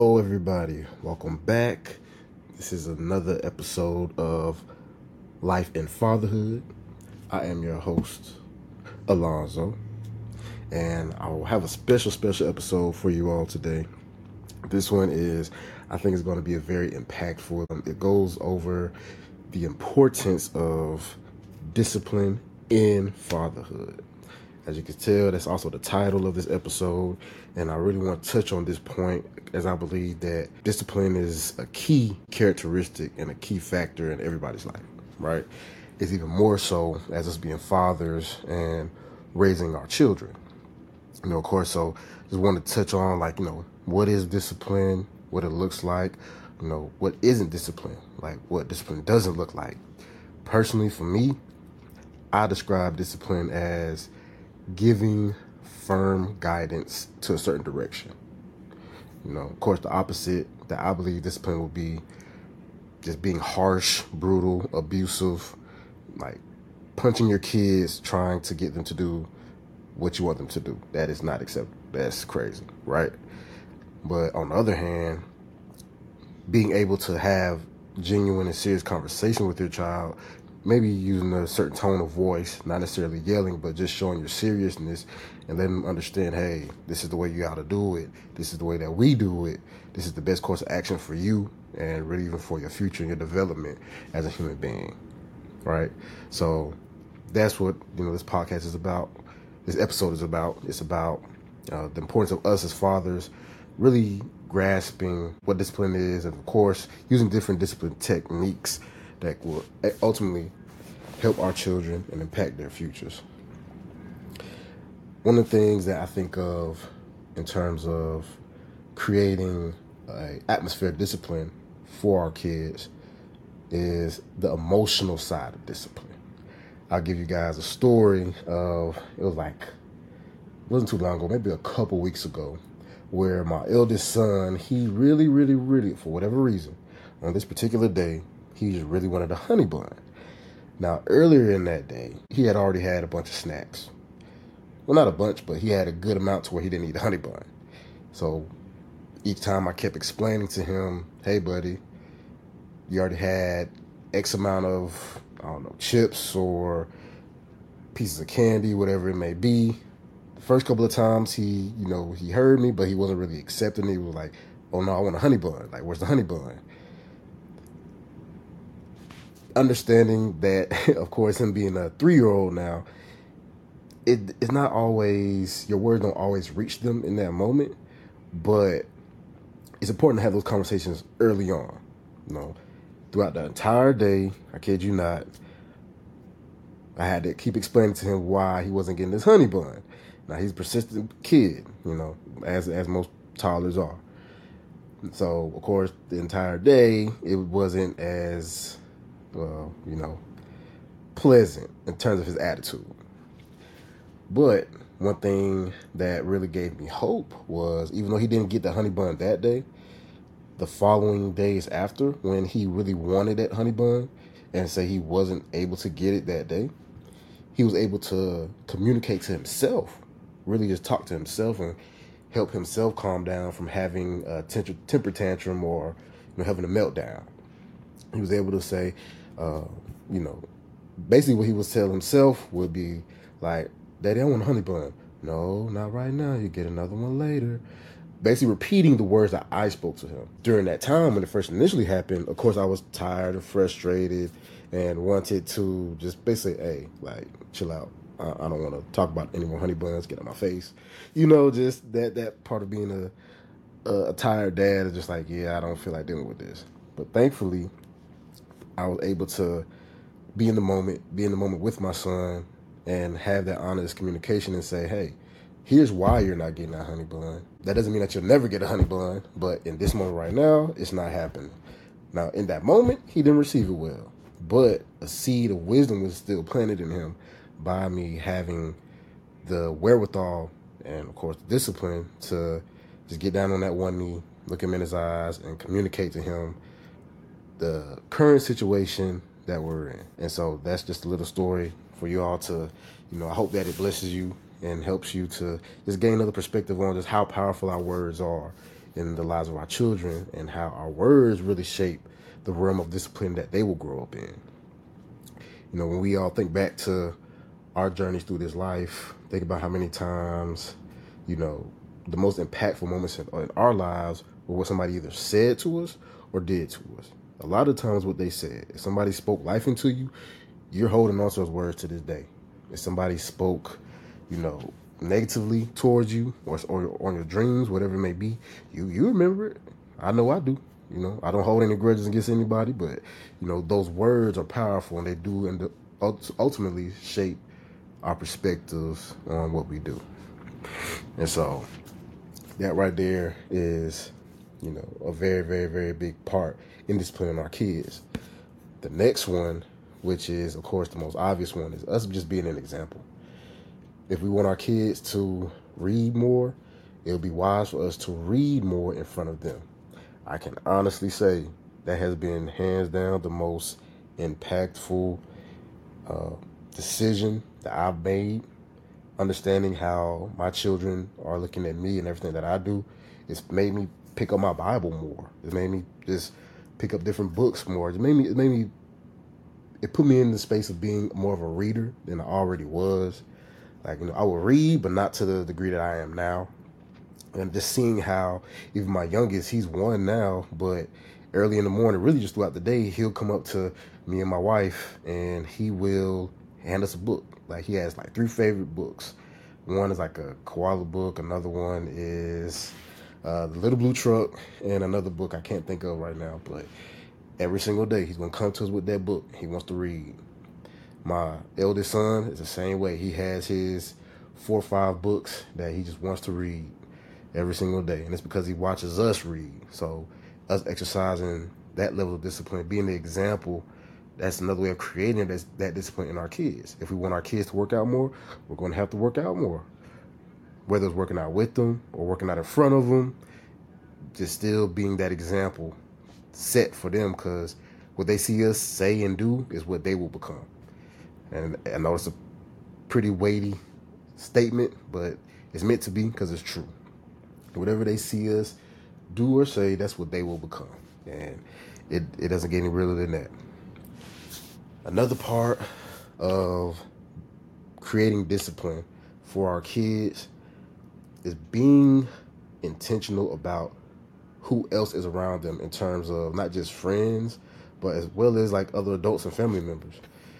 Hello, everybody. Welcome back. This is another episode of Life and Fatherhood. I am your host, Alonzo, and I will have a special episode for you all today. This one I think, is going to be a very impactful. It goes over the importance of discipline in fatherhood. As you can tell, that's also the title of this episode, and I really want to touch on this point as I believe that discipline is a key characteristic and a key factor in everybody's life, right? It's even more so as us being fathers and raising our children. Of course, so just want to touch on, what is discipline, what it looks like, what isn't discipline, like what discipline doesn't look like. Personally, for me, I describe discipline as giving firm guidance to a certain direction. Of course, the opposite that I believe discipline will be just being harsh, brutal, abusive, like punching your kids, trying to get them to do what you want them to do. That is not acceptable. That's crazy, right? But on the other hand, being able to have genuine and serious conversation with your child, maybe using a certain tone of voice, not necessarily yelling, but just showing your seriousness and letting them understand, hey, this is the way you got to do it. This is the way that we do it. This is the best course of action for you and really even for your future and your development as a human being, right? So that's what, this podcast is about. This episode is about. It's about the importance of us as fathers really grasping what discipline is, and of course using different discipline techniques that will ultimately help our children and impact their futures. One of the things that I think of in terms of creating an atmosphere of discipline for our kids is the emotional side of discipline. I'll give you guys a story of, it wasn't too long ago, maybe a couple weeks ago, where my eldest son, he really, for whatever reason, on this particular day, he just really wanted a honey bun. Now, earlier in that day, he had already had a bunch of snacks. Well, not a bunch, but he had a good amount to where he didn't need a honey bun. So each time I kept explaining to him, hey, buddy, you already had X amount of, chips or pieces of candy, whatever it may be. The first couple of times he heard me, but he wasn't really accepting it. He was like, oh no, I want a honey bun. Like, where's the honey bun? Understanding that, of course, him being a 3-year-old now, it's not always, your words don't always reach them in that moment, but it's important to have those conversations early on. Throughout the entire day, I kid you not, I had to keep explaining to him why he wasn't getting this honey bun. Now, he's a persistent kid, as most toddlers are. So, of course, the entire day, it wasn't as, pleasant in terms of his attitude. But one thing that really gave me hope was, even though he didn't get the honey bun that day, the following days after, when he really wanted that honey bun and say he wasn't able to get it that day, he was able to communicate to himself, really just talk to himself and help himself calm down from having a temper tantrum or having a meltdown. He was able to say, basically what he was telling himself would be like, Daddy, I want a honey bun. No, not right now. You get another one later. Basically repeating the words that I spoke to him. During that time when it first initially happened, of course, I was tired and frustrated and wanted to just basically, hey, chill out. I don't want to talk about any more honey buns, get out my face. Just that part of being a tired dad is just like, yeah, I don't feel like dealing with this. But thankfully, I was able to be in the moment with my son and have that honest communication and say, hey, here's why you're not getting that honey bun. That doesn't mean that you'll never get a honey bun, but in this moment right now, it's not happening. Now, in that moment, he didn't receive it well, but a seed of wisdom was still planted in him by me having the wherewithal and, of course, the discipline to just get down on that one knee, look him in his eyes, and communicate to him the current situation that we're in. And so that's just a little story for you all to, I hope that it blesses you and helps you to just gain another perspective on just how powerful our words are in the lives of our children, and how our words really shape the realm of discipline that they will grow up in. You know, when we all think back to our journeys through this life, think about how many times, you know, the most impactful moments in our lives were what somebody either said to us or did to us. A lot of times what they said, if somebody spoke life into you, you're holding on to those words to this day. If somebody spoke, you know, negatively towards you or on your dreams, whatever it may be, you remember it. I know I do. You know, I don't hold any grudges against anybody, but, you know, those words are powerful, and they do end up ultimately shape our perspectives on what we do. And so that right there is, you know, a very, very, very big part in disciplining our kids. The next one, which is, of course, the most obvious one, is us just being an example. If we want our kids to read more, it'll be wise for us to read more in front of them. I can honestly say that has been hands down the most impactful decision that I've made. Understanding how my children are looking at me and everything that I do, it's made me pick up my Bible more. It made me just pick up different books more. It put me in the space of being more of a reader than I already was. Like, you know, I would read, but not to the degree that I am now. And just seeing how even my youngest, he's 1 now, but early in the morning, really just throughout the day, he'll come up to me and my wife and he will hand us a book. Like, he has like 3 favorite books. One is like a koala book. Another one is The Little Blue Truck, and another book I can't think of right now. But every single day, he's going to come to us with that book. He wants to read. My eldest son is the same way. He has his 4 or 5 books that he just wants to read every single day. And it's because he watches us read. So us exercising that level of discipline, being the example, that's another way of creating that discipline in our kids. If we want our kids to work out more, we're going to have to work out more. Whether it's working out with them or working out in front of them, just still being that example set for them, because what they see us say and do is what they will become. And I know it's a pretty weighty statement, but it's meant to be because it's true. Whatever they see us do or say, that's what they will become. And it doesn't get any realer than that. Another part of creating discipline for our kids is being intentional about who else is around them in terms of not just friends, but as well as like other adults and family members.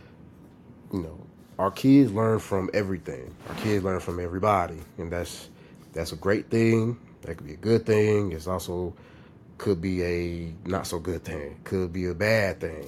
You know, our kids learn from everything. Our kids learn from everybody, and that's a great thing. That could be a good thing. It's also could be a not so good thing. Could be a bad thing.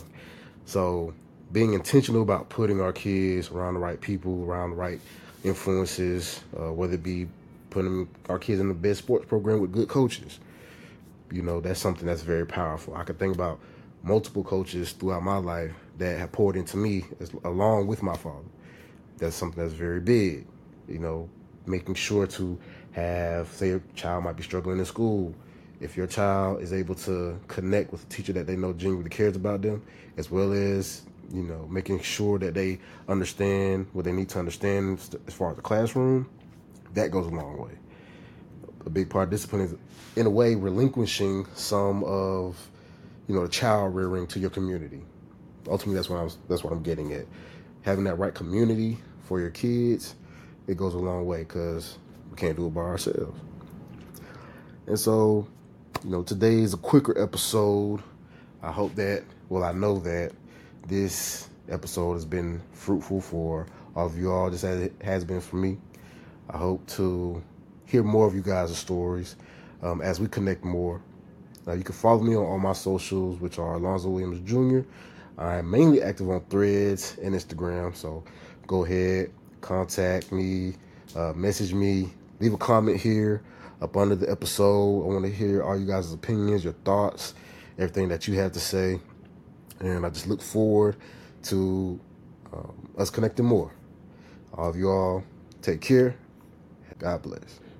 So being intentional about putting our kids around the right people, around the right influences, whether it be putting our kids in the best sports program with good coaches. You know, that's something that's very powerful. I could think about multiple coaches throughout my life that have poured into me along with my father. That's something that's very big. You know, making sure to have, say your child might be struggling in school, if your child is able to connect with a teacher that they know genuinely cares about them, as well as, you know, making sure that they understand what they need to understand as far as the classroom, that goes a long way. A big part of discipline is, in a way, relinquishing some of, you know, the child rearing to your community. Ultimately, that's what I'm getting at. Having that right community for your kids, it goes a long way, because we can't do it by ourselves. And so, you know, today is a quicker episode. I know that this episode has been fruitful for all of you all, just as it has been for me. I hope to hear more of you guys' stories as we connect more. You can follow me on my socials, which are Alonzo Williams Jr. I'm mainly active on Threads and Instagram, so go ahead, contact me, message me, leave a comment here up under the episode. I want to hear all you guys' opinions, your thoughts, everything that you have to say, and I just look forward to us connecting more. All of you all, take care. God bless.